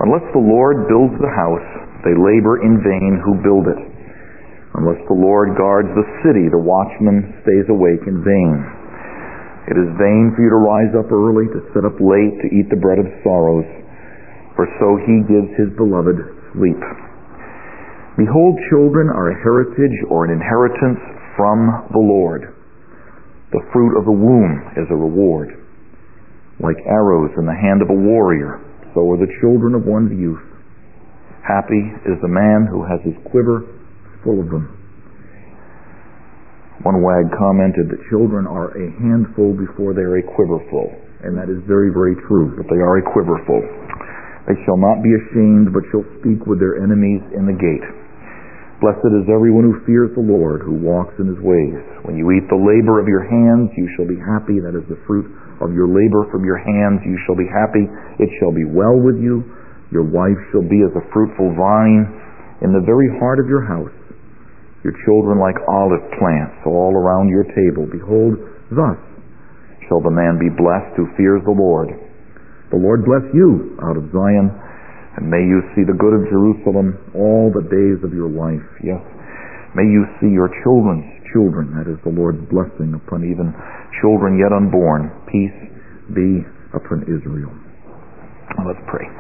Unless the Lord builds the house, they labor in vain who build it. Unless the Lord guards the city, the watchman stays awake in vain. It is vain for you to rise up early, to sit up late, to eat the bread of sorrows, for so he gives his beloved sleep. Behold, children are a heritage or an inheritance from the Lord. The fruit of the womb is a reward. Like arrows in the hand of a warrior, so are the children of one's youth. Happy is the man who has his quiver full of them. One wag commented that children are a handful before they are a quiverful, and that is very, very true, but they are a quiverful. They shall not be ashamed, but shall speak with their enemies in the gate. Blessed is everyone who fears the Lord, who walks in his ways. When you eat the labor of your hands, you shall be happy. That is the fruit of your labor from your hands. You shall be happy. It shall be well with you. Your wife shall be as a fruitful vine in the very heart of your house. Your children like olive plants all around your table. Behold, thus shall the man be blessed who fears the Lord. The Lord bless you out of Zion, and may you see the good of Jerusalem all the days of your life. Yes, may you see your children's children. That is the Lord's blessing upon even children yet unborn. Peace be upon Israel. Now let's pray.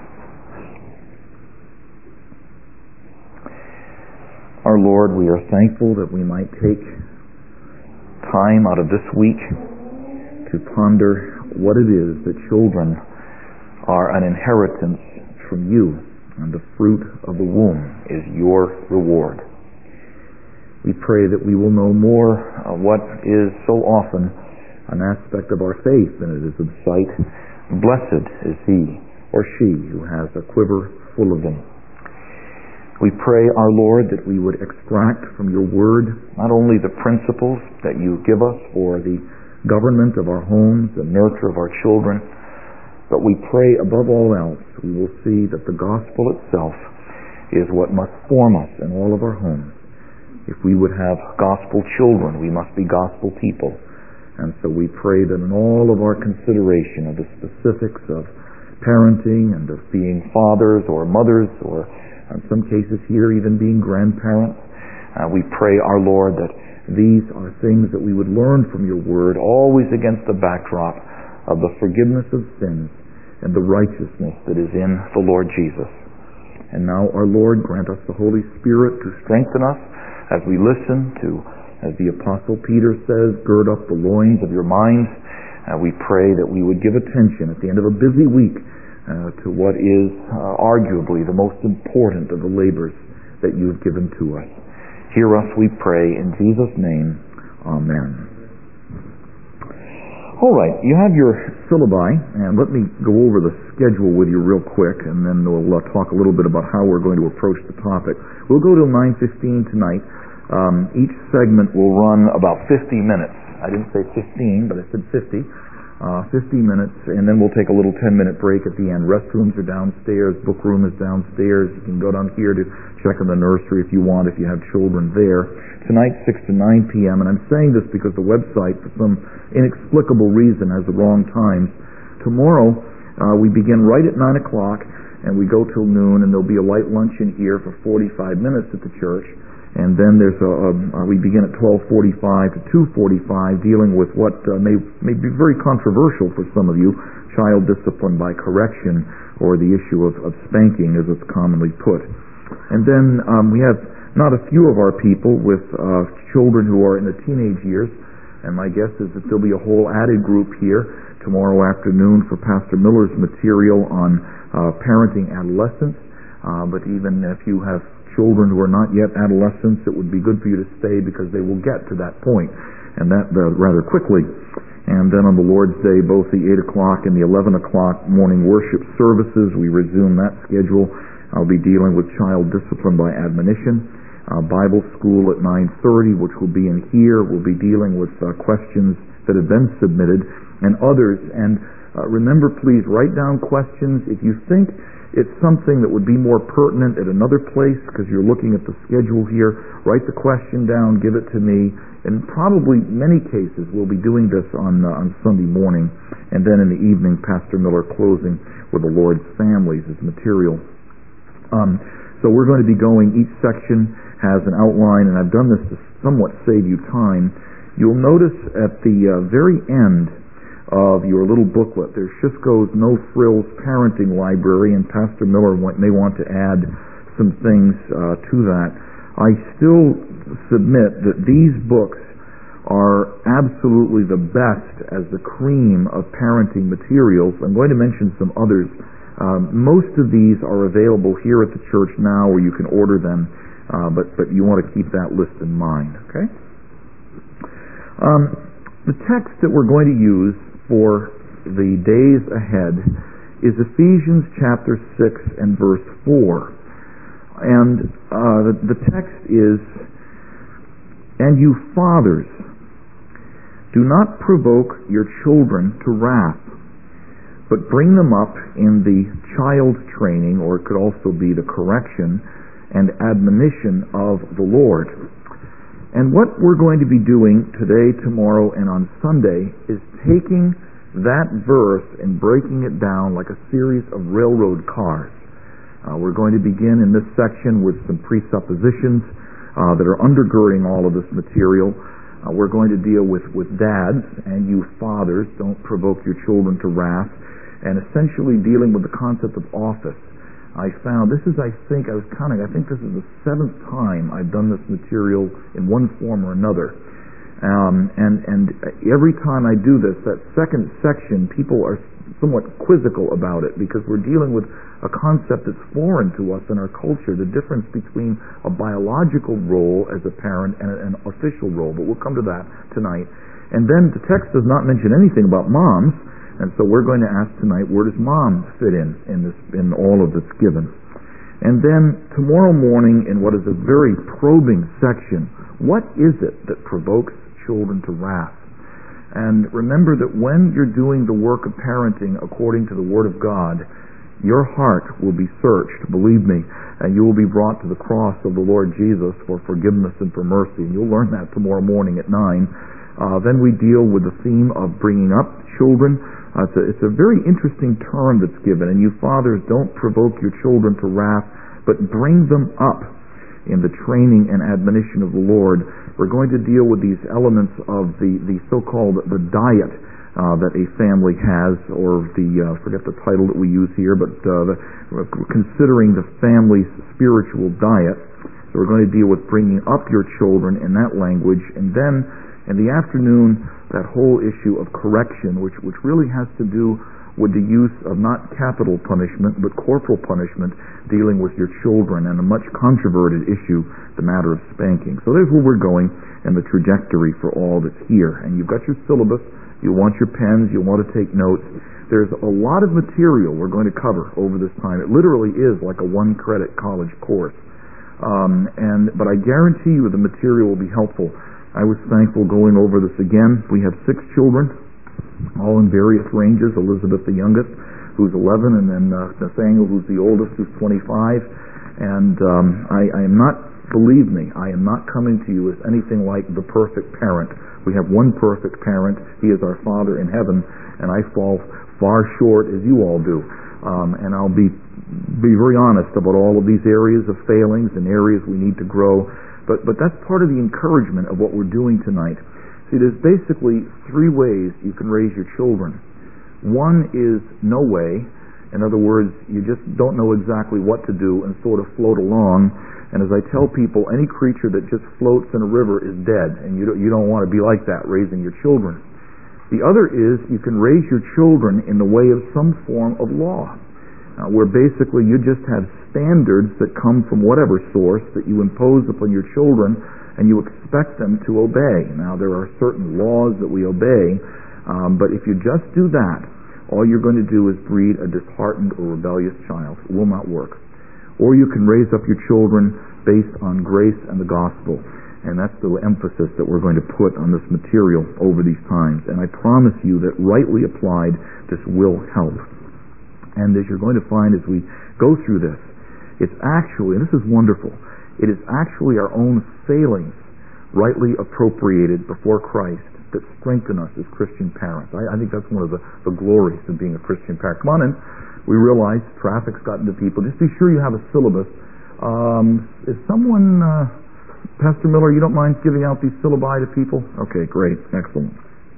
Our Lord, we are thankful that we might take time out of this week to ponder what it is that children are an inheritance from you, and the fruit of the womb is your reward. We pray that we will know more of what is so often an aspect of our faith, and it is of sight. Blessed is he or she who has a quiver full of them. We pray, our Lord, that we would extract from your word not only the principles that you give us for the government of our homes, the nurture of our children, but we pray above all else we will see that the gospel itself is what must form us in all of our homes. If we would have gospel children, we must be gospel people. And so we pray that in all of our consideration of the specifics of parenting and of being fathers or mothers, or in some cases here even being grandparents, we pray, our Lord, that these are things that we would learn from your word, always against the backdrop of the forgiveness of sins and the righteousness that is in the Lord Jesus. And now, our Lord, grant us the Holy Spirit to strengthen us as we listen to, as the Apostle Peter says, gird up the loins of your minds. We pray that we would give attention at the end of a busy week to what is arguably the most important of the labors that you have given to us. Hear us, we pray, in Jesus' name. Amen. All right, you have your syllabi, and let me go over the schedule with you real quick, and then we'll talk a little bit about how we're going to approach the topic. We'll go till 9:15 tonight. Each segment will run about 50 minutes. I didn't say 15, but I said 50. 50 minutes, and then we'll take a little 10-minute break at the end. Restrooms are downstairs, book room is downstairs. You can go down here to check in the nursery if you want, if you have children there. Tonight, 6 to 9 p.m., and I'm saying this because the website, for some inexplicable reason, has the wrong times. Tomorrow, we begin right at 9 o'clock, and we go till noon, and there'll be a light luncheon here for 45 minutes at the church. And then there's we begin at 12:45 to 2:45, dealing with what may be very controversial for some of you, child discipline by correction, or the issue of spanking, as it's commonly put. And then we have not a few of our people with children who are in the teenage years, and my guess is that there'll be a whole added group here tomorrow afternoon for Pastor Miller's material on parenting adolescents. But even if you have children who are not yet adolescents, it would be good for you to stay, because they will get to that point, and that rather quickly. And then on the Lord's Day, both the 8 o'clock and the 11 o'clock morning worship services, we resume that schedule. I'll be dealing with child discipline by admonition. Bible school at 9:30, which will be in here. We'll be dealing with questions that have been submitted and others. And remember, please write down questions. If you think it's something that would be more pertinent at another place, because you're looking at the schedule here, write the question down, give it to me. In probably many cases, we'll be doing this on Sunday morning. And then in the evening, Pastor Miller closing with the Lord's families as material So we're going to be going, each section has an outline, and I've done this to somewhat save you time. You'll notice at the very end of your little booklet, there's Schiffsko's No Frills Parenting Library, and Pastor Miller may want to add some things to that. I still submit that these books are absolutely the best as the cream of parenting materials. I'm going to mention some others. Most of these are available here at the church now, or you can order them, but you want to keep that list in mind. Okay? The text that we're going to use for the days ahead is Ephesians chapter 6 and verse 4. And the text is, "And you fathers, do not provoke your children to wrath, but bring them up in the child training," or it could also be the correction and admonition of the Lord. And what we're going to be doing today, tomorrow, and on Sunday is taking that verse and breaking it down like a series of railroad cars. We're going to begin in this section with some presuppositions that are undergirding all of this material. We're going to deal with dads, and you fathers, don't provoke your children to wrath, and essentially dealing with the concept of office. I found this is, I think this is the 7th time I've done this material in one form or another. And every time I do this, that second section, people are somewhat quizzical about it because we're dealing with a concept that's foreign to us in our culture, the difference between a biological role as a parent and an official role. But we'll come to that tonight. And then the text does not mention anything about moms, and so we're going to ask tonight, where does mom fit in all of that's given? And then tomorrow morning, in what is a very probing section, what is it that provokes children to wrath? And remember that when you're doing the work of parenting according to the Word of God, your heart will be searched, believe me, and you will be brought to the cross of the Lord Jesus for forgiveness and for mercy. And you'll learn that tomorrow morning at 9. Then we deal with the theme of bringing up children. It's a very interesting term that's given. And you fathers, don't provoke your children to wrath, but bring them up in the training and admonition of the Lord. We're going to deal with these elements of the so-called the diet that a family has, or forget the title that we use here, but considering the family's spiritual diet. So we're going to deal with bringing up your children in that language, and then in the afternoon, that whole issue of correction, which really has to do with the use of not capital punishment, but corporal punishment, dealing with your children, and a much controverted issue, the matter of spanking. So there's where we're going and the trajectory for all that's here. And you've got your syllabus, you want your pens, you want to take notes. There's a lot of material we're going to cover over this time. It literally is like a 1-credit college course. But I guarantee you the material will be helpful. I was thankful going over this again. We have 6 children, all in various ranges. Elizabeth, the youngest, who's 11, and then Nathaniel, who's the oldest, who's 25. And I am not, believe me, I am not coming to you as anything like the perfect parent. We have one perfect parent. He is our Father in heaven, and I fall far short, as you all do. And I'll be very honest about all of these areas of failings and areas we need to grow. But that's part of the encouragement of what we're doing tonight. See, there's basically 3 ways you can raise your children. One is no way. In other words, you just don't know exactly what to do and sort of float along. And as I tell people, any creature that just floats in a river is dead, and you don't want to be like that raising your children. The other is you can raise your children in the way of some form of law, where basically you just have standards that come from whatever source that you impose upon your children, and you expect them to obey. Now, there are certain laws that we obey, but if you just do that, all you're going to do is breed a disheartened or rebellious child. It will not work. Or you can raise up your children based on grace and the gospel. And that's the emphasis that we're going to put on this material over these times. And I promise you that rightly applied, this will help. And as you're going to find as we go through this, it's actually, and this is wonderful, it is actually our own failings rightly appropriated before Christ that strengthen us as Christian parents. I think that's one of the glories of being a Christian parent. Come on in. We realize traffic's gotten to people. Just be sure you have a syllabus. Is someone, Pastor Miller, you don't mind giving out these syllabi to people? Okay, great. Excellent.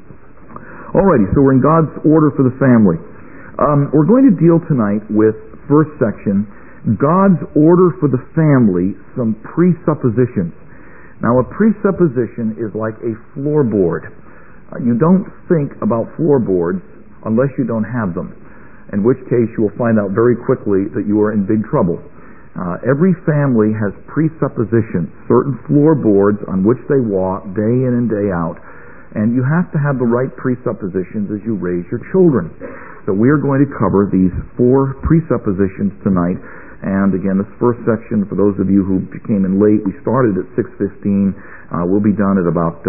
Alrighty, so we're in God's order for the family. We're going to deal tonight with, first section, God's order for the family, some presuppositions. Now, a presupposition is like a floorboard. You don't think about floorboards unless you don't have them, in which case you will find out very quickly that you are in big trouble. Every family has presuppositions, certain floorboards on which they walk day in and day out, and you have to have the right presuppositions as you raise your children. So we are going to cover these 4 presuppositions tonight. And again, this first section, for those of you who came in late, we started at 6:15. We'll be done at about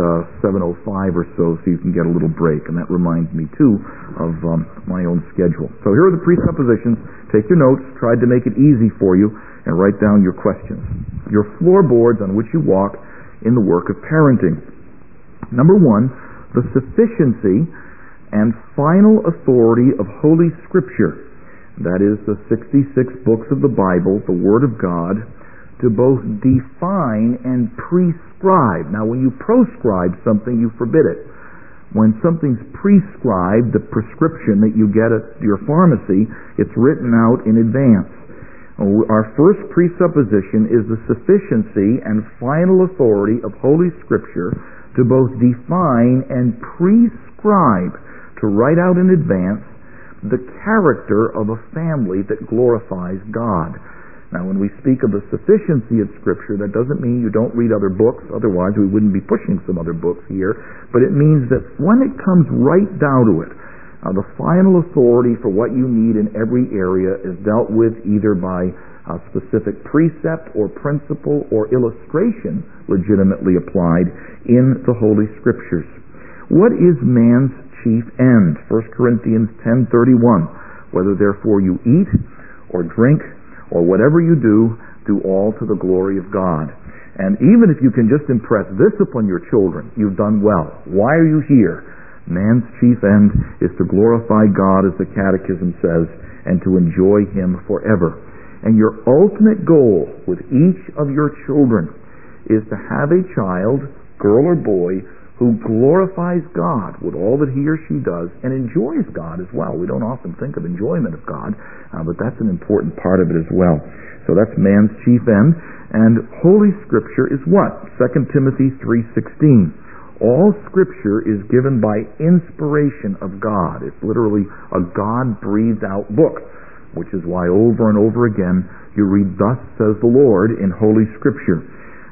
7:05 or so you can get a little break. And that reminds me, too, of my own schedule. So here are the presuppositions. Take your notes. Tried to make it easy for you, and write down your questions. Your floorboards on which you walk in the work of parenting. Number 1, the sufficiency and final authority of Holy Scripture. That is the 66 books of the Bible, the Word of God, to both define and prescribe. Now, when you proscribe something, you forbid it. When something's prescribed, the prescription that you get at your pharmacy, it's written out in advance. Our first presupposition is the sufficiency and final authority of Holy Scripture to both define and prescribe, to write out in advance, the character of a family that glorifies God. Now, when we speak of the sufficiency of Scripture, that doesn't mean you don't read other books, otherwise we wouldn't be pushing some other books here, but it means that when it comes right down to it, the final authority for what you need in every area is dealt with either by a specific precept or principle or illustration legitimately applied in the Holy Scriptures. What is man's chief end? 1 Corinthians 10:31. Whether therefore you eat or drink or whatever you do all to the glory of God. And even if you can just impress this upon your children, you've done well. Why are you here? Man's chief end is to glorify God, as the Catechism says, and to enjoy Him forever. And your ultimate goal with each of your children is to have a child, girl or boy, who glorifies God with all that he or she does and enjoys God as well. We don't often think of enjoyment of God, but that's an important part of it as well. So that's man's chief end. And Holy Scripture is what? 2 Timothy 3:16. All Scripture is given by inspiration of God. It's literally a God-breathed out book, which is why over and over again you read, "Thus says the Lord," in Holy Scripture.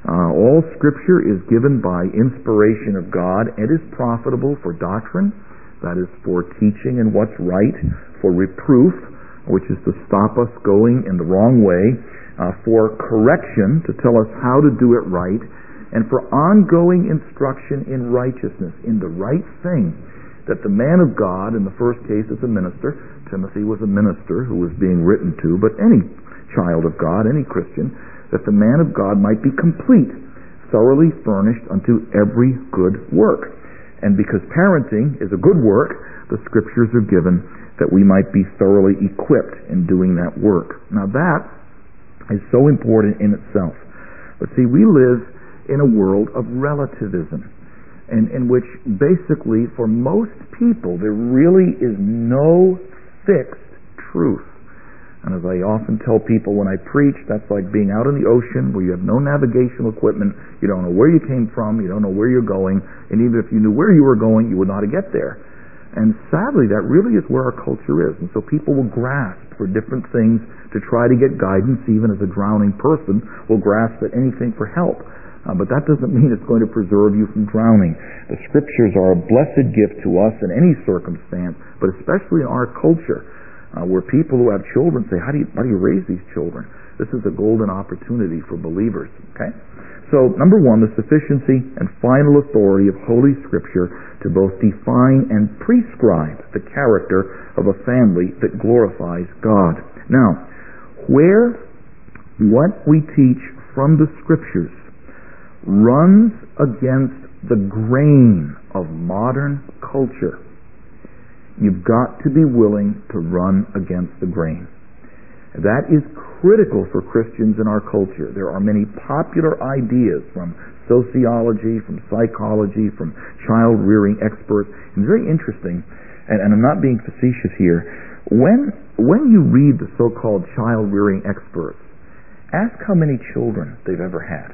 All Scripture is given by inspiration of God and is profitable for doctrine, that is for teaching in what's right, for reproof, which is to stop us going in the wrong way, for correction, to tell us how to do it right, and for ongoing instruction in righteousness, in the right thing, that the man of God, in the first case is a minister. Timothy was a minister who was being written to, but any child of God, any Christian, that the man of God might be complete, thoroughly furnished unto every good work. And because parenting is a good work, the Scriptures are given that we might be thoroughly equipped in doing that work. Now that is so important in itself. But see, we live in a world of relativism, and in which basically for most people there really is no fixed truth. And as I often tell people when I preach, that's like being out in the ocean where you have no navigational equipment, you don't know where you came from, you don't know where you're going, and even if you knew where you were going, you would not get there. And sadly, that really is where our culture is. And so people will grasp for different things to try to get guidance, even as a drowning person will grasp at anything for help. But that doesn't mean it's going to preserve you from drowning. The Scriptures are a blessed gift to us in any circumstance, but especially in our culture, where people who have children say, how do you raise these children? This is a golden opportunity for believers. Okay? So, number one, the sufficiency and final authority of Holy Scripture to both define and prescribe the character of a family that glorifies God. Now, what we teach from the Scriptures runs against the grain of modern culture. You've got to be willing to run against the grain. That is critical for Christians in our culture. There are many popular ideas from sociology, from psychology, from child-rearing experts. It's very interesting, and I'm not being facetious here. When you read the so-called child-rearing experts, ask how many children they've ever had.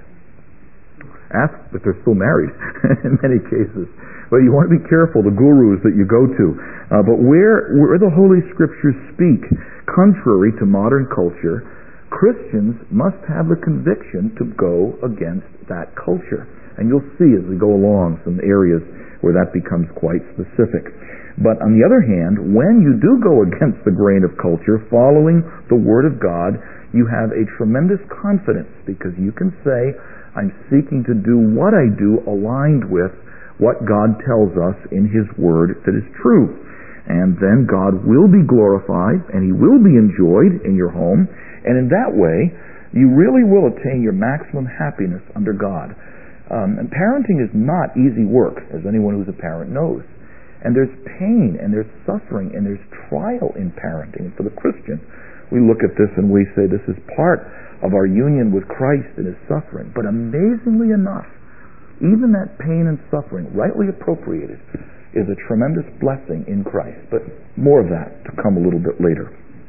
Ask if they're still married in many cases. But you want to be careful, the gurus that you go to. But where the Holy Scriptures speak contrary to modern culture, Christians must have the conviction to go against that culture. And you'll see as we go along some areas where that becomes quite specific. But on the other hand, when you do go against the grain of culture, following the Word of God, you have a tremendous confidence, because you can say, I'm seeking to do what I do aligned with what God tells us in His Word that is true. And then God will be glorified, and He will be enjoyed in your home, and in that way, you really will attain your maximum happiness under God. And parenting is not easy work, as anyone who's a parent knows. And there's pain, and there's suffering, and there's trial in parenting. For the Christian, we look at this and we say this is part of our union with Christ and His suffering. But amazingly enough, even that pain and suffering, rightly appropriated, is a tremendous blessing in Christ. But more of that to come a little bit later.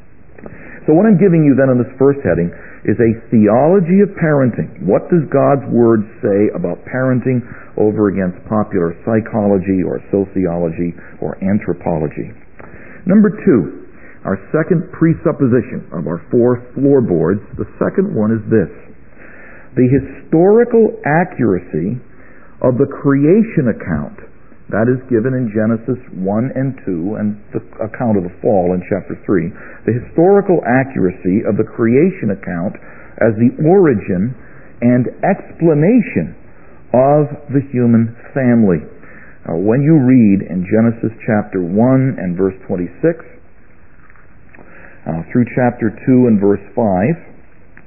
So what I'm giving you then on this first heading is a theology of parenting. What does God's Word say about parenting over against popular psychology or sociology or anthropology? Number two, our second presupposition of our four floorboards, the second one is this: the historical accuracy of the creation account that is given in Genesis 1 and 2 and the account of the fall in chapter 3. The historical accuracy of the creation account as the origin and explanation of the human family. When you read in Genesis chapter 1 and verse 26 through chapter 2 and verse 5,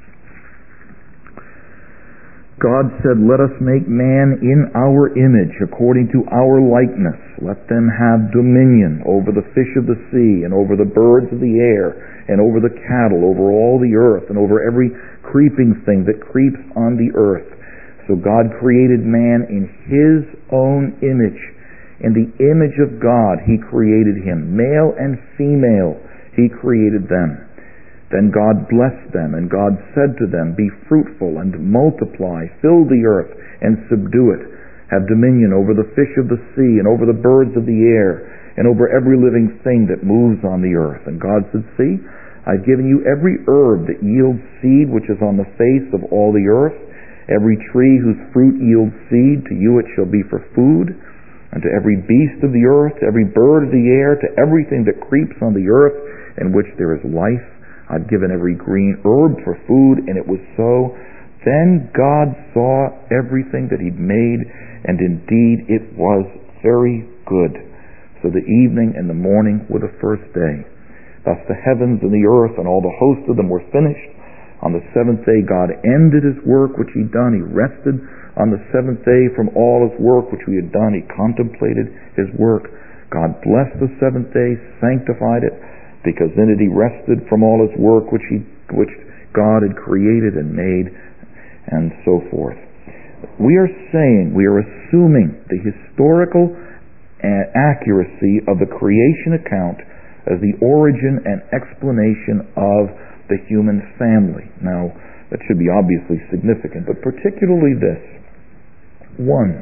God said, "Let us make man in our image, according to our likeness. Let them have dominion over the fish of the sea, and over the birds of the air, and over the cattle, over all the earth, and over every creeping thing that creeps on the earth." So God created man in His own image. In the image of God He created him. Male and female He created them. Then God blessed them, and God said to them, "Be fruitful and multiply, fill the earth and subdue it. Have dominion over the fish of the sea, and over the birds of the air, and over every living thing that moves on the earth." And God said, "See, I've given you every herb that yields seed, which is on the face of all the earth. Every tree whose fruit yields seed, to you it shall be for food. And to every beast of the earth, to every bird of the air, to everything that creeps on the earth, in which there is life, I've given every green herb for food." And it was so. Then God saw everything that He'd made, and indeed it was very good. So the evening and the morning were the first day. Thus the heavens and the earth and all the host of them were finished. On the seventh day God ended His work which He'd done. He rested on the seventh day from all His work which He had done. He contemplated His work. God blessed the seventh day, sanctified it, because in it He rested from all His work which God had created and made, and so forth. We are assuming the historical accuracy of the creation account as the origin and explanation of the human family. Now, that should be obviously significant, but particularly this. One,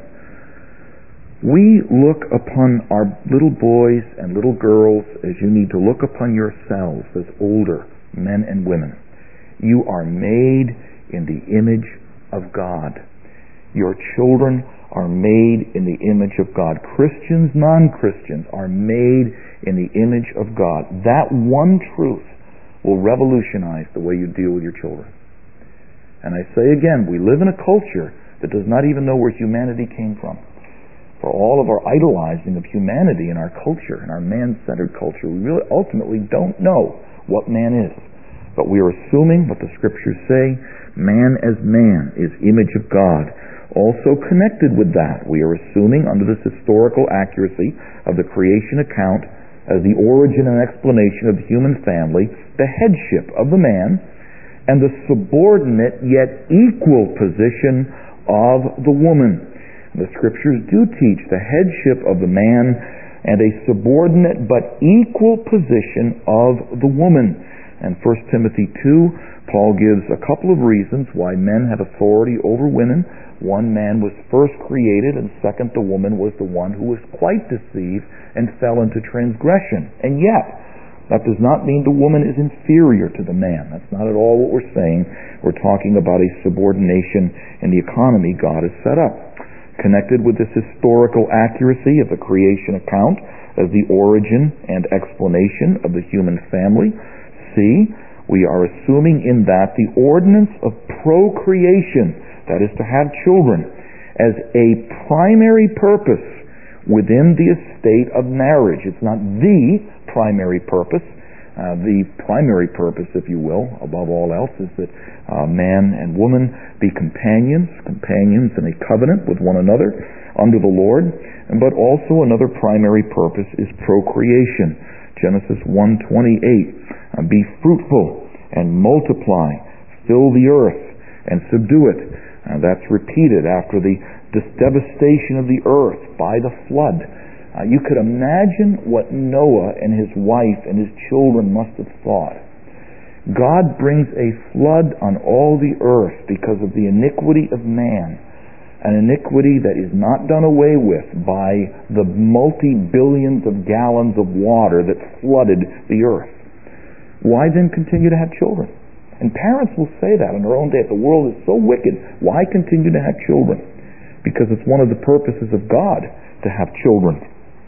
we look upon our little boys and little girls as you need to look upon yourselves as older men and women. You are made in the image of God. Your children are made in the image of God. Christians, non-Christians are made in the image of God. That one truth will revolutionize the way you deal with your children. And I say again, we live in a culture that does not even know where humanity came from. For all of our idolizing of humanity in our culture, in our man-centered culture, we really ultimately don't know what man is. but we are assuming what the Scriptures say, man as man is image of God. Also connected with that, we are assuming under this historical accuracy of the creation account as the origin and explanation of the human family, the headship of the man and the subordinate yet equal position of the woman. The Scriptures do teach the headship of the man and a subordinate but equal position of the woman. And 1 Timothy 2, Paul gives a couple of reasons why men have authority over women. One, man was first created, and second, the woman was the one who was quite deceived and fell into transgression. And yet, that does not mean the woman is inferior to the man. That's not at all what we're saying. We're talking about a subordination in the economy God has set up. Connected with this historical accuracy of the creation account as the origin and explanation of the human family, C, we are assuming in that the ordinance of procreation, that is to have children, as a primary purpose within the estate of marriage. It's not the primary purpose. The primary purpose, if you will, above all else, is that man and woman be companions in a covenant with one another under the Lord. But also another primary purpose is procreation. Genesis 1:28, be fruitful and multiply, fill the earth and subdue it. That's repeated after the devastation of the earth by the flood. You could imagine what Noah and his wife and his children must have thought. God brings a flood on all the earth because of the iniquity of man, an iniquity that is not done away with by the multi-billions of gallons of water that flooded the earth. Why then continue to have children? And parents will say that in their own day. The world is so wicked. Why continue to have children? Because it's one of the purposes of God to have children.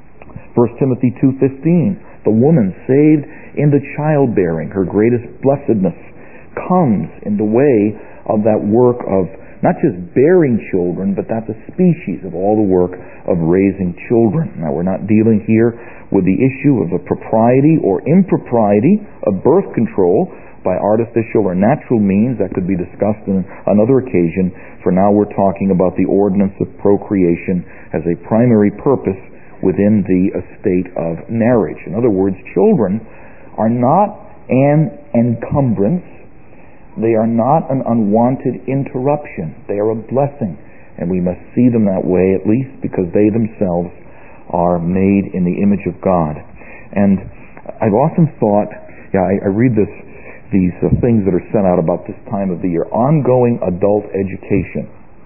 1 Timothy 2:15, the woman saved in the childbearing, her greatest blessedness, comes in the way of that work of not just bearing children, but that's a species of all the work of raising children. Now, we're not dealing here with the issue of the propriety or impropriety of birth control by artificial or natural means. That could be discussed on another occasion. For now, we're talking about the ordinance of procreation as a primary purpose within the estate of marriage. In other words, children are not an encumbrance. They are not an unwanted interruption. They are a blessing, and we must see them that way, at least because they themselves are made in the image of God. And I've often thought, I read these things that are sent out about this time of the year, ongoing adult education.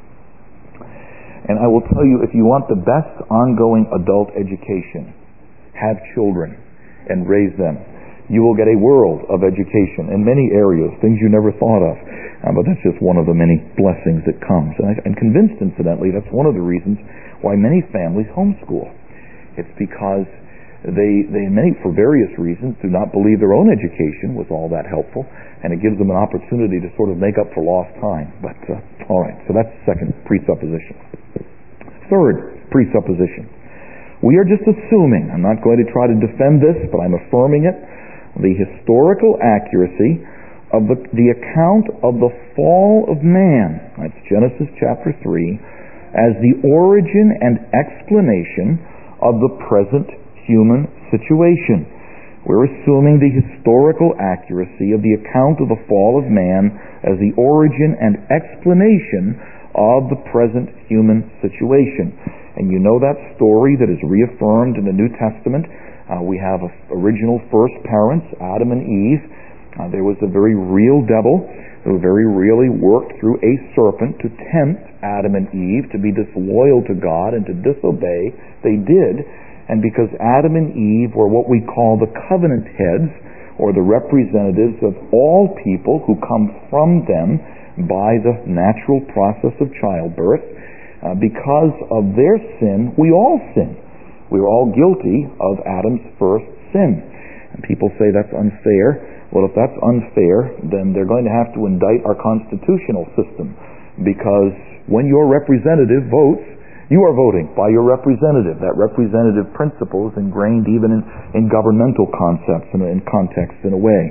And I will tell you, if you want the best ongoing adult education, have children and raise them. You will get a world of education in many areas, things you never thought of. But that's just one of the many blessings that comes. And I'm convinced, incidentally, that's one of the reasons why many families homeschool. It's because they for various reasons, do not believe their own education was all that helpful, and it gives them an opportunity to sort of make up for lost time. But, all right, so that's the second presupposition. Third presupposition. We are just assuming, I'm not going to try to defend this, but I'm affirming it, the historical accuracy of the account of the fall of man, that's Genesis chapter 3, as the origin and explanation of the present human situation. We're assuming the historical accuracy of the account of the fall of man as the origin and explanation of the present human situation. And you know that story that is reaffirmed in the New Testament. We have original first parents, Adam and Eve. There was a very real devil who very really worked through a serpent to tempt Adam and Eve to be disloyal to God and to disobey. They did. And because Adam and Eve were what we call the covenant heads, or the representatives of all people who come from them by the natural process of childbirth, because of their sin, we all sin. We were all guilty of Adam's first sin. And people say that's unfair. Well, if that's unfair, then they're going to have to indict our constitutional system, because when your representative votes, you are voting by your representative. That representative principle is ingrained even in governmental concepts and in context in a way.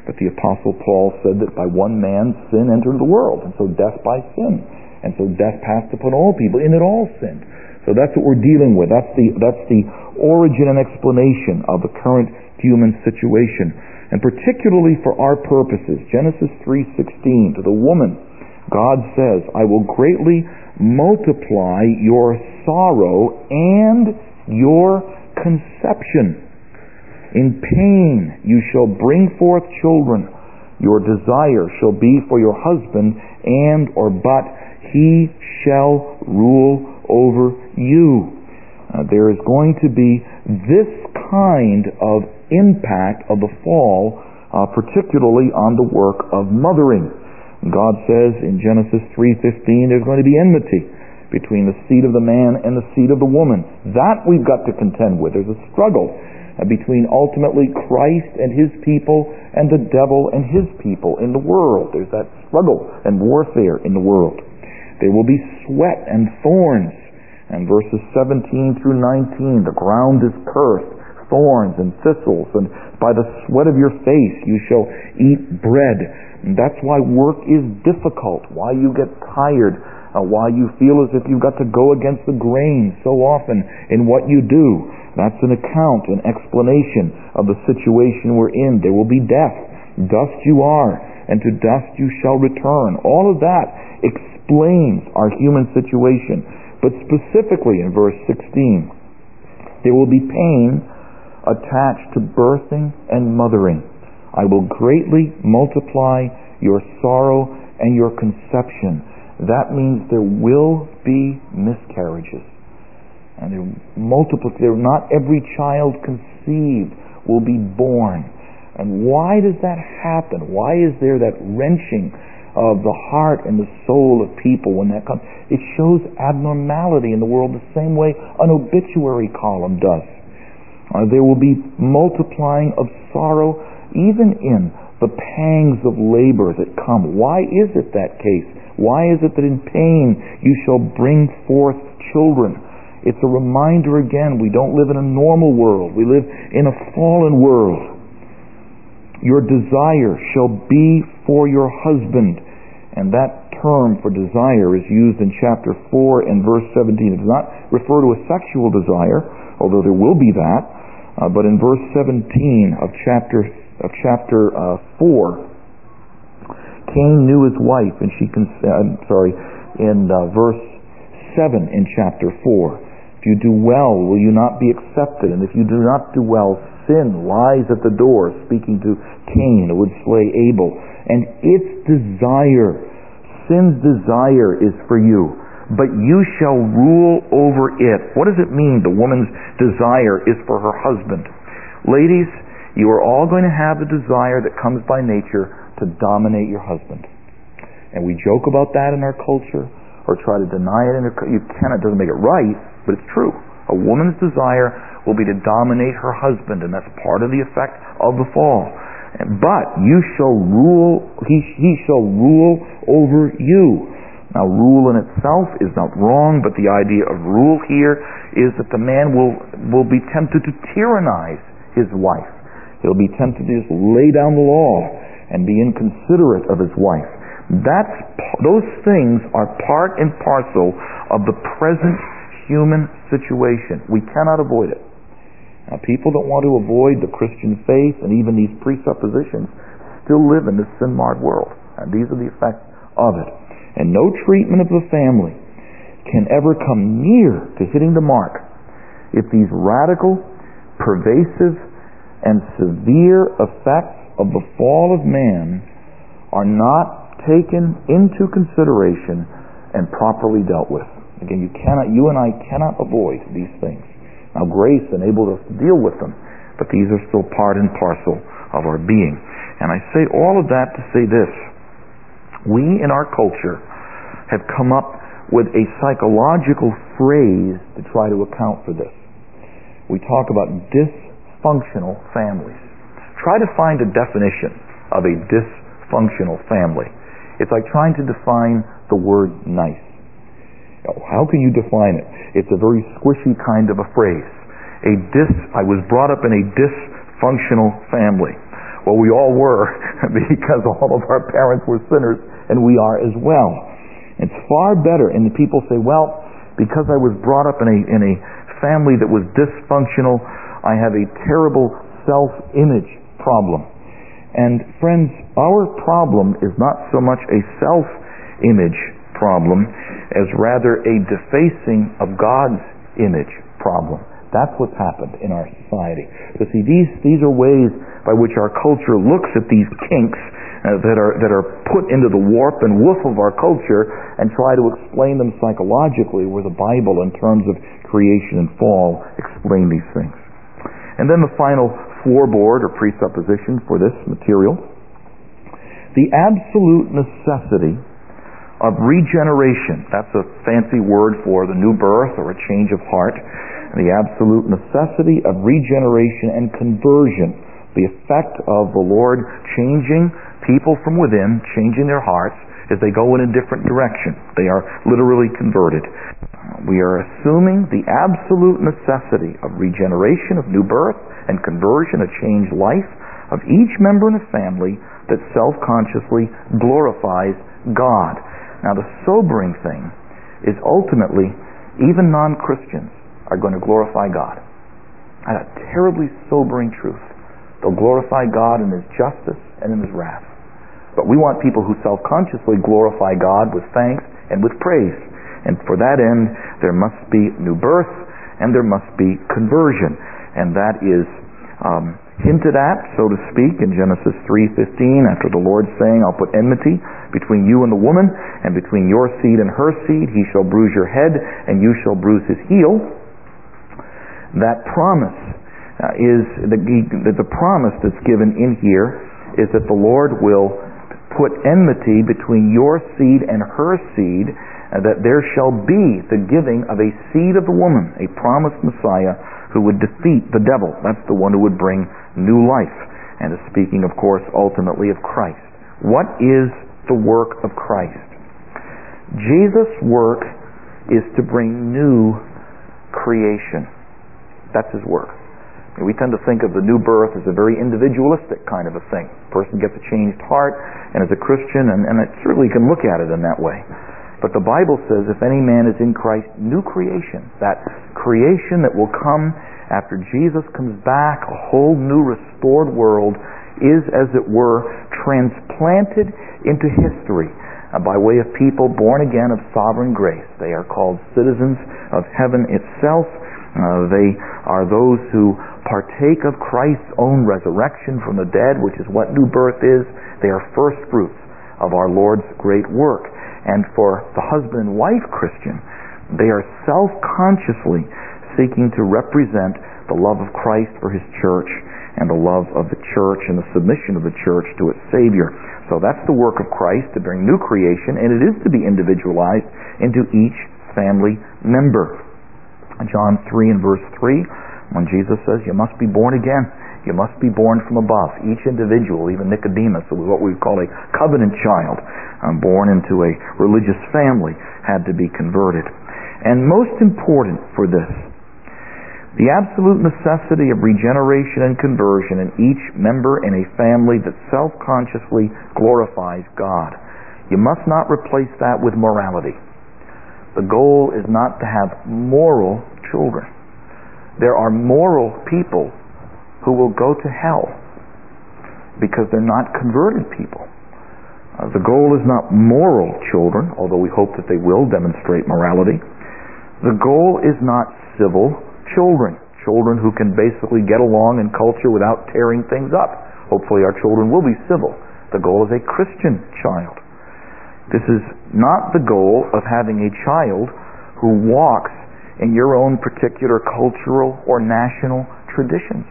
But the Apostle Paul said that by one man sin entered the world, and so death by sin. And so death passed upon all people, in it all sinned. So that's what we're dealing with. That's the origin and explanation of the current human situation. And particularly for our purposes, Genesis 3:16, to the woman, God says, I will greatly multiply your sorrow and your conception. In pain you shall bring forth children. Your desire shall be for your husband, but he shall rule over you. There is going to be this kind of impact of the fall, particularly on the work of mothering. God says in Genesis 3:15 there's going to be enmity between the seed of the man and the seed of the woman. That we've got to contend with. There's a struggle between ultimately Christ and his people and the devil and his people in the world. There's that struggle and warfare in the world. There will be sweat and thorns. And verses 17 through 19, the ground is cursed, thorns and thistles, and by the sweat of your face you shall eat bread. And that's why work is difficult, why you get tired, why you feel as if you've got to go against the grain so often in what you do. That's an account, an explanation of the situation we're in. There will be death. Dust you are, and to dust you shall return. All of that explains our human situation. But specifically in verse 16, there will be pain attached to birthing and mothering. I will greatly multiply your sorrow and your conception. That means there will be miscarriages. And not every child conceived will be born. And why does that happen? Why is there that wrenching of the heart and the soul of people when that comes? It shows abnormality in the world the same way an obituary column does. There will be multiplying of sorrow even in the pangs of labor that come. Why is it that case? Why is it that in pain you shall bring forth children? It's a reminder again, we don't live in a normal world. We live in a fallen world. Your desire shall be for your husband. And that term for desire is used in chapter 4 and verse 17. It does not refer to a sexual desire, although there will be that. But in verse 17 of chapter 4, Cain knew his wife, and in verse 7 in chapter 4. If you do well, will you not be accepted? And if you do not do well, sin lies at the door, speaking to Cain, who would slay Abel. And its desire, sin's desire is for you, but you shall rule over it. What does it mean, the woman's desire is for her husband? Ladies, you are all going to have the desire that comes by nature to dominate your husband. And we joke about that in our culture, or try to deny it. You cannot, it doesn't make it right, but it's true. A woman's desire will be to dominate her husband, and that's part of the effect of the fall. But you shall rule, he shall rule over you. Now, rule in itself is not wrong, but the idea of rule here is that the man will be tempted to tyrannize his wife. He'll be tempted to just lay down the law and be inconsiderate of his wife. Those things are part and parcel of the present human situation. We cannot avoid it. Now, people that want to avoid the Christian faith and even these presuppositions still live in this sin-marred world. And these are the effects of it. And no treatment of the family can ever come near to hitting the mark if these radical, pervasive, and severe effects of the fall of man are not taken into consideration and properly dealt with. Again, you and I cannot avoid these things. Now, grace enables us to deal with them, but these are still part and parcel of our being. And I say all of that to say this. We in our culture have come up with a psychological phrase to try to account for this. We talk about dysfunctional families. Try to find a definition of a dysfunctional family. It's like trying to define the word nice. How can you define it? It's a very squishy kind of a phrase. I was brought up in a dysfunctional family. Well, we all were, because all of our parents were sinners, and we are as well. It's far better, and the people say, well, because I was brought up in a family that was dysfunctional, I have a terrible self-image problem. And friends, our problem is not so much a self-image problem as rather a defacing of God's image problem. That's what's happened in our society. So see, these are ways by which our culture looks at these kinks that are put into the warp and woof of our culture and try to explain them psychologically, where the Bible, in terms of creation and fall, explain these things. And then the final floorboard or presupposition for this material: the absolute necessity of regeneration. That's a fancy word for the new birth or a change of heart. The absolute necessity of regeneration and conversion. The effect of the Lord changing people from within, changing their hearts as they go in a different direction. They are literally converted. We are assuming the absolute necessity of regeneration, of new birth and conversion, a changed life of each member in a family that self-consciously glorifies God. Now, the sobering thing is ultimately even non-Christians are going to glorify God. That's a terribly sobering truth. They'll glorify God in His justice and in His wrath. But we want people who self-consciously glorify God with thanks and with praise. And for that end, there must be new birth and there must be conversion. And that is hinted at, so to speak, in Genesis 3:15, after the Lord saying, I'll put enmity between you and the woman, and between your seed and her seed. He shall bruise your head, and you shall bruise his heel. That promise is the promise that's given in here is that the Lord will put enmity between your seed and her seed, that there shall be the giving of a seed of the woman, a promised Messiah who would defeat the devil. That's the one who would bring new life. And is speaking, of course, ultimately of Christ. What is the work of Christ? Jesus' work is to bring new creation. That's His work. We tend to think of the new birth as a very individualistic kind of a thing. A person gets a changed heart, and as a Christian, and it certainly can look at it in that way. But the Bible says, if any man is in Christ, new creation. That creation that will come after Jesus comes back, a whole new restored world, is, as it were, transplanted into history by way of people born again of sovereign grace. They are called citizens of heaven itself. They are those who partake of Christ's own resurrection from the dead, which is what new birth is. They are first fruits of our Lord's great work. And for the husband and wife Christian, they are self-consciously seeking to represent the love of Christ for His church and the love of the church and the submission of the church to its Savior. So that's the work of Christ, to bring new creation, and it is to be individualized into each family member. John 3 and verse 3, when Jesus says, you must be born again. You must be born from above. Each individual, even Nicodemus, who was what we would call a covenant child, born into a religious family, had to be converted. And most important for this, the absolute necessity of regeneration and conversion in each member in a family that self-consciously glorifies God. You must not replace that with morality. The goal is not to have moral children. There are moral people who will go to hell because they're not converted people. The goal is not moral children, although we hope that they will demonstrate morality. The goal is not civil children who can basically get along in culture without tearing things up. Hopefully our children will be civil. The goal is a Christian child. This is not the goal of having a child who walks in your own particular cultural or national traditions.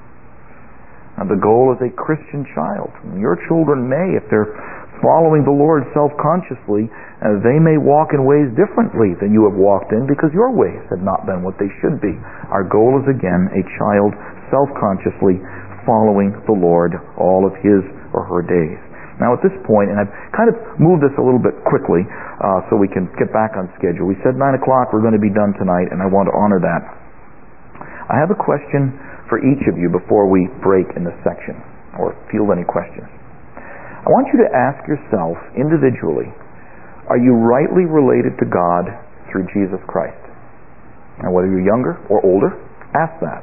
Now, the goal is a Christian child. Your children may, if they're following the Lord self-consciously, they may walk in ways differently than you have walked in because your ways have not been what they should be. Our goal is, again, a child self-consciously following the Lord all of his or her days. Now, at this point, and I've kind of moved this a little bit quickly so we can get back on schedule. We said 9 o'clock, we're going to be done tonight, and I want to honor that. I have a question for each of you before we break in this section. or field any questions. I want you to ask yourself individually, are you rightly related to God through Jesus Christ? Now, whether you're younger or older, ask that.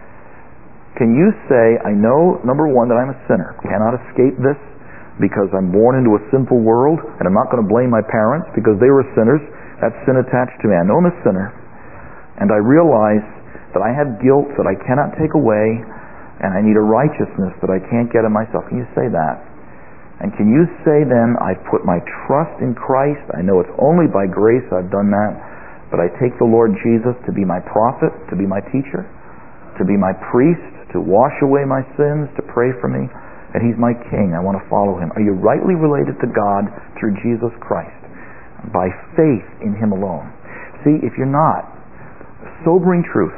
Can you say, I know, number one, that I'm a sinner, cannot escape this because I'm born into a sinful world, and I'm not going to blame my parents because they were sinners. That's sin attached to me. I know I'm a sinner, and I realize that I have guilt that I cannot take away, and I need a righteousness that I can't get in myself. Can you say that? And can you say then, I've put my trust in Christ. I know it's only by grace I've done that, but I take the Lord Jesus to be my prophet, to be my teacher, to be my priest, to wash away my sins, to pray for me, and He's my King. I want to follow Him. Are you rightly related to God through Jesus Christ? By faith in Him alone. See, if you're not, sobering truth,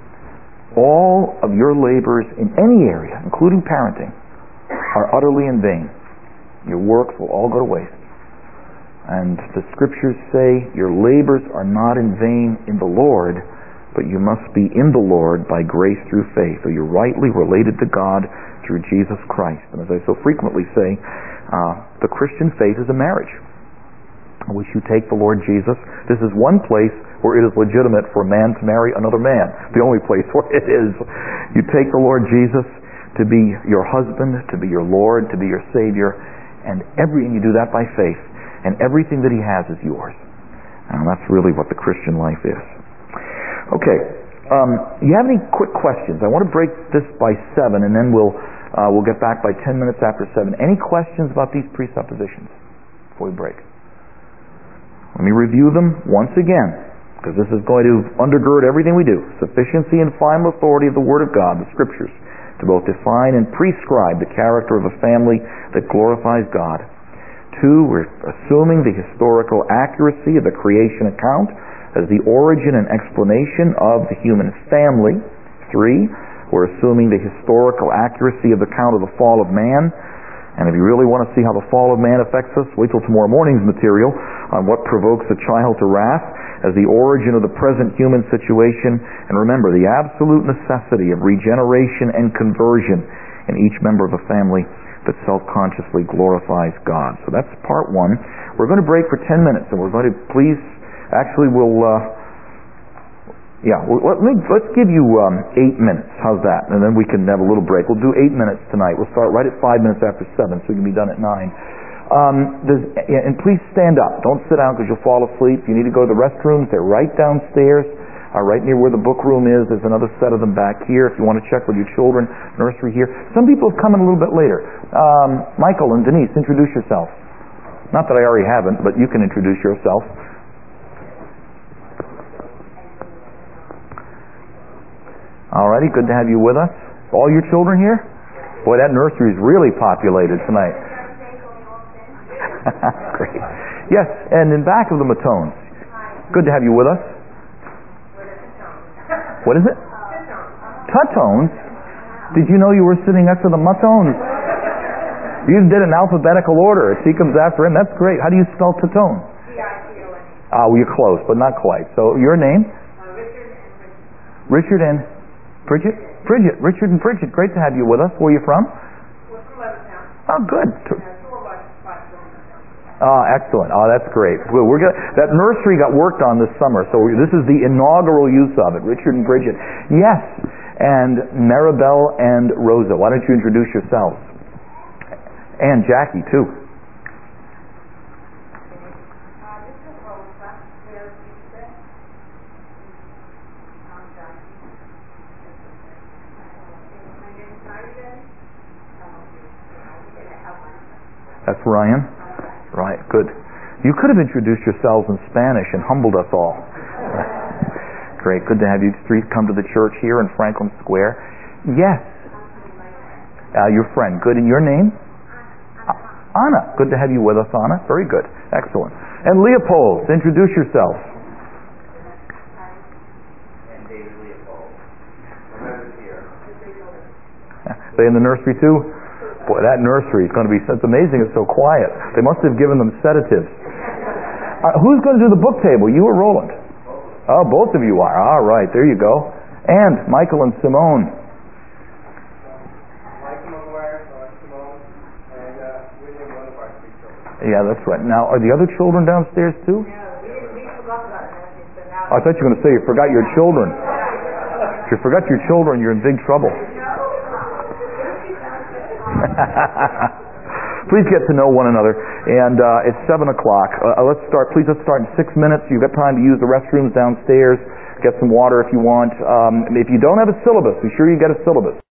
all of your labors in any area, including parenting, are utterly in vain. Your works will all go to waste. And the Scriptures say your labors are not in vain in the Lord, but you must be in the Lord by grace through faith. So you're rightly related to God through Jesus Christ. And as I so frequently say, the Christian faith is a marriage in which you take the Lord Jesus. This is one place where it is legitimate for a man to marry another man. The only place where it is. You take the Lord Jesus to be your husband, to be your Lord, to be your Savior, and you do that by faith, and everything that He has is yours. And that's really what the Christian life is. Okay, you have any quick questions? I want to break this by 7, and then we'll get back by 10 minutes after 7. Any questions about these presuppositions before we break? Let me review them once again, because this is going to undergird everything we do. Sufficiency and final authority of the Word of God, the Scriptures, to both define and prescribe the character of a family that glorifies God. 2, we're assuming the historical accuracy of the creation account as the origin and explanation of the human family. 3, we're assuming the historical accuracy of the account of the fall of man. And if you really want to see how the fall of man affects us, wait till tomorrow morning's material on what provokes a child to wrath as the origin of the present human situation. And remember, the absolute necessity of regeneration and conversion in each member of a family that self-consciously glorifies God. So that's part 1. We're going to break for 10 minutes, and we're going to let's give you 8 minutes. How's that? And then we can have a little break. We'll do 8 minutes tonight. We'll start right at 5 minutes after 7, so we can be done at 9. And please stand up. Don't sit down because you'll fall asleep. If you need to go to the restrooms, they're right downstairs, right near where the book room is. There's another set of them back here if you want to check with your children. Nursery here. Some people have come in a little bit later. Michael and Denise, introduce yourself. Not that I already haven't, but you can introduce yourself. Alrighty, good to have you with us. All your children here? Boy, that nursery is really populated tonight. Great. Yes, and in back of the Matones. Good to have you with us. What is it? Tutones? Did you know you were sitting next to the Matones? You did it in alphabetical order. He comes after him. That's great. How do you spell Tutone? T-I-T-O-N. Well, you're close, but not quite. So your name? Richard and Bridget? Bridget. Richard and Bridget. Great to have you with us. Where are you from? We're from Levittown. Oh, good. Oh, excellent. Oh, that's great. That nursery got worked on this summer, so this is the inaugural use of it. Richard and Bridget. Yes. And Maribel and Rosa. Why don't you introduce yourselves? And Jackie, too. That's Ryan. Right, good. You could have introduced yourselves in Spanish and humbled us all. Great, good to have you three come to the church here in Franklin Square. Yes. Your friend. Good. And your name? Anna. Good to have you with us, Anna. Very good. Excellent. And Leopold, introduce yourself. And David Leopold. They in the nursery too? Boy, that nursery is going to be, it's amazing it's so quiet. They must have given them sedatives. Who's going to do the book table, you or Roland? Oh, both of you are. All right, there you go. And Michael and Simone. Michael McGuire, Yeah, that's right. Now, are the other children downstairs too? I thought you were going to say you forgot your children. If you forgot your children, you're in big trouble. Please get to know one another. And it's 7 o'clock. Let's start in 6 minutes. You've got time to use the restrooms downstairs. Get some water if you want. If you don't have a syllabus, be sure you get a syllabus.